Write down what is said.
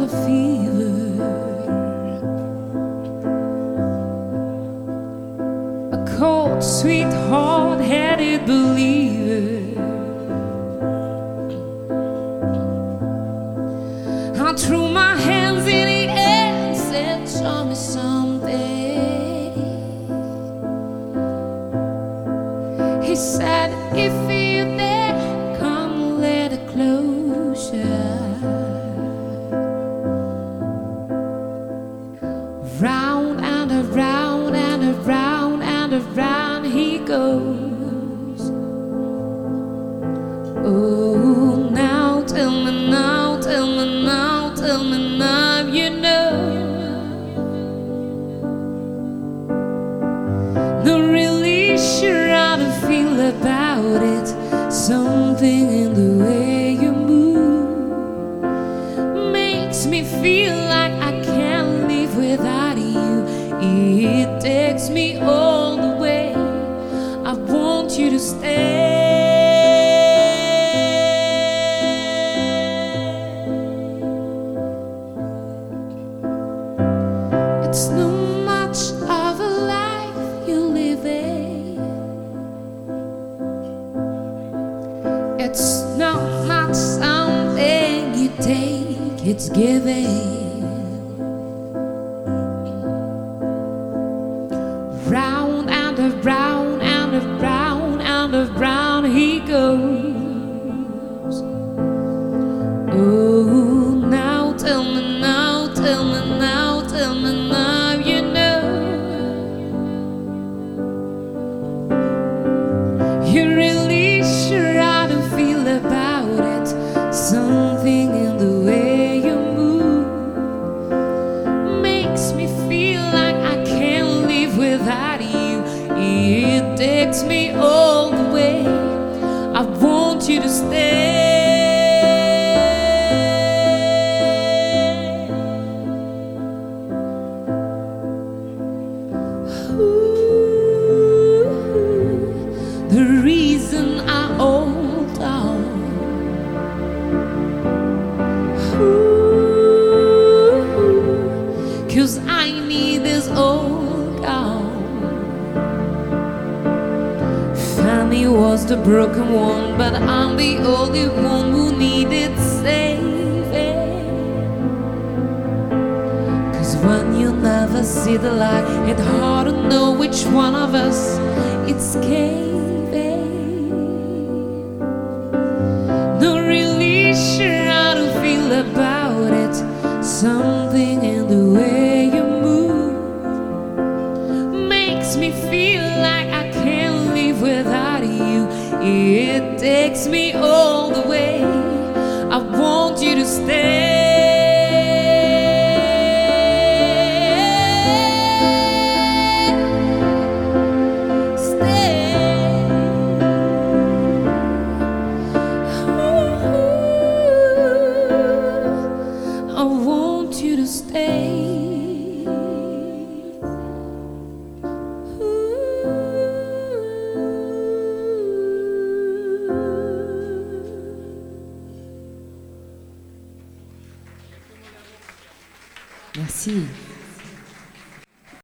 a fever, a cold, sweet, hard-headed believer. I threw my hands in the air and said, show me something. He said, if you're there, come a little closer. Round and around and around and around he goes. Oh, now tell me now, tell me now, tell me now, you know. Not really sure how to feel about it. Something in the way you move makes me feel like I can't live without you. It takes me all the way. I want you to stay. It's not much of a life you're living. It's not much something you take, it's giving. Round and around and around and around he goes. Oh, now tell me now, tell me now, tell me now, you know. You're really sure how to feel about it. Something in the way you move makes me feel like I can't live without you. It takes me all the way. I want you to stay. Ooh, the reason I hold on. Ooh, 'cause I need this old gone. Fanny was the broken one, but I'm the only one who needed saving. 'Cause when you never see the light, it's hard to know which one of us it's caving. Not really sure how to feel about it. Something in the way you move makes me feel like I can't live without you. It takes me all the way. I want you to stay. I want you to stay. Merci.